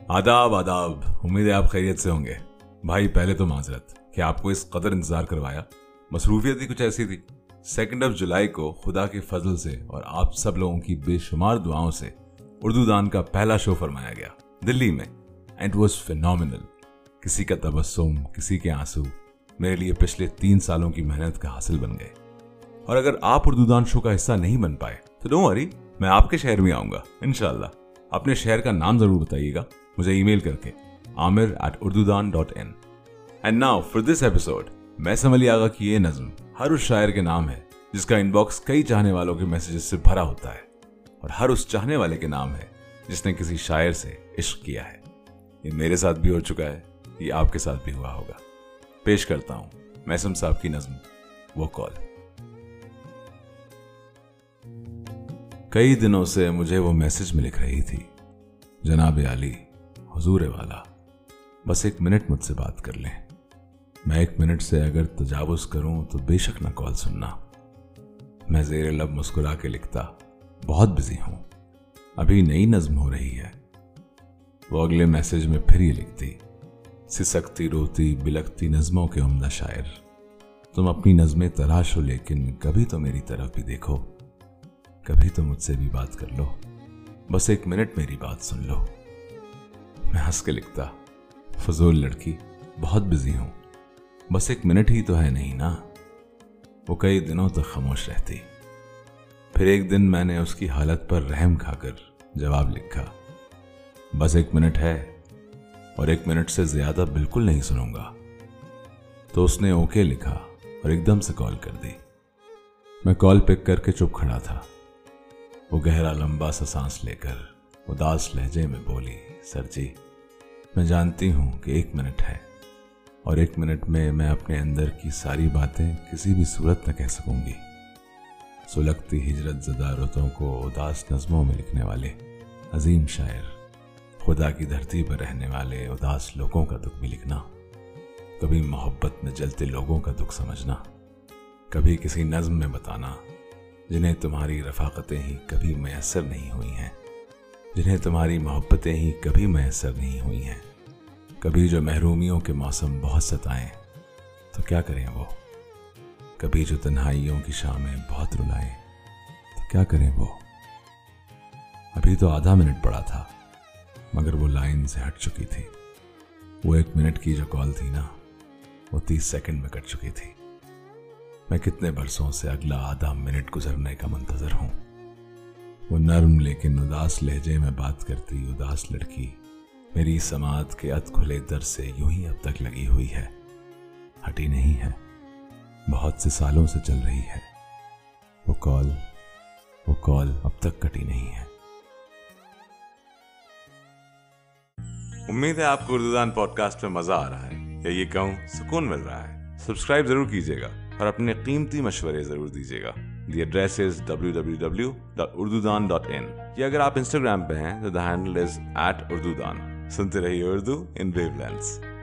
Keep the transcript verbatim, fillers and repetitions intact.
आदाब आदाब। उम्मीद है आप खैरियत से होंगे। भाई पहले तो माजरत कि आपको इस कदर इंतजार करवाया। मसरूफियत ही कुछ ऐसी थी। सेकेंड ऑफ जुलाई को खुदा के फजल से और आप सब लोगों की बेशुमार दुआओं से उर्दू दान का पहला शो फरमाया गया दिल्ली में। And it was phenomenal. किसी का तबस्सुम, किसी के आंसू मेरे लिए पिछले तीन सालों की मेहनत का हासिल बन गए। और अगर आप उर्दू दान शो का हिस्सा नहीं बन पाए तो डोंट वरी, मैं आपके शहर में आऊंगा इंशाल्लाह। अपने शहर का नाम जरूर बताइएगा मुझे ईमेल करके Aamir at Urdudaan dot in. And now for this episode, मैं समझ आगा कि ये नज्म हर उस शायर के नाम है जिसका इनबॉक्स कई चाहने वालों के मैसेजेस से भरा होता है, और हर उस चाहने वाले के नाम है जिसने किसी शायर से इश्क किया है। ये मेरे साथ भी हो चुका है, ये आपके साथ भी हुआ होगा। पेश करता हूं मैसम साहब की नज्म वो कॉल। कई दिनों से मुझे वो मैसेज में लिख रही थी, जनाब आली हुजूर वाला, बस एक मिनट मुझसे बात कर लें। मैं एक मिनट से अगर तजावुज करूं तो बेशक ना कॉल सुनना। मैं ज़ेरे लब मुस्कुरा के लिखता, बहुत बिजी हूं, अभी नई नज्म हो रही है। वो अगले मैसेज में फिर ये लिखती, सिसकती रोती बिलकती नज्मों के उम्दा शायर, तुम अपनी नज्में तराशो लेकिन कभी तो मेरी तरफ भी देखो, कभी तो मुझसे भी बात कर लो, बस एक मिनट मेरी बात सुन लो। मैं हंस के लिखता, फजूल लड़की, बहुत बिजी हूं, बस एक मिनट ही तो है नहीं ना। वो कई दिनों तक खामोश रहती। फिर एक दिन मैंने उसकी हालत पर रहम खाकर जवाब लिखा, बस एक मिनट है और एक मिनट से ज्यादा बिल्कुल नहीं सुनूंगा। तो उसने ओके लिखा और एकदम से कॉल कर दी। मैं कॉल पिक करके चुप खड़ा था। वो गहरा लंबा सा सांस लेकर उदास लहजे में बोली, सर जी, मैं जानती हूं कि एक मिनट है और एक मिनट में मैं अपने अंदर की सारी बातें किसी भी सूरत न कह सकूंगी। सुलगती हिजरत ज़दा रुतों को उदास नज़मों में लिखने वाले अजीम शायर, खुदा की धरती पर रहने वाले उदास लोगों का दुख भी लिखना, कभी मोहब्बत में जलते लोगों का दुख समझना, कभी किसी नज़्म में बताना जिन्हें तुम्हारी रफ़ाक़तें ही कभी मैसर नहीं हुई हैं, जिन्हें तुम्हारी मोहब्बतें ही कभी मैसर नहीं हुई हैं। कभी जो महरूमियों के मौसम बहुत सताएं तो क्या करें वो, कभी जो तन्हाइयों की शामें बहुत रुलाएं तो क्या करें वो। अभी तो आधा मिनट पड़ा था मगर वो लाइन से हट चुकी थी। वो एक मिनट की जो कॉल थी ना, वो तीस सेकंड में कट चुकी थी। मैं कितने बरसों से अगला आधा मिनट गुजरने का मुंतजर हूं। वो नर्म लेकिन उदास लहजे में बात करती उदास लड़की मेरी समात के अत खुले दर से यूं ही अब तक लगी हुई है, हटी नहीं है, बहुत से सालों से चल रही है। वो कॉल वो कॉल अब तक कटी नहीं है। उम्मीद है आपको उर्दू दान पॉडकास्ट में मजा आ रहा है, या ये कहूं सुकून मिल रहा है। सब्सक्राइब जरूर कीजिएगा और अपने कीमती मशवरे जरूर दीजिएगा। The address is W W W dot Urdudaan dot in, या अगर आप इंस्टाग्राम पे हैं तो the handle is at Urdudaan. सुनते रहिए उर्दू इन वेवलेंथ्स।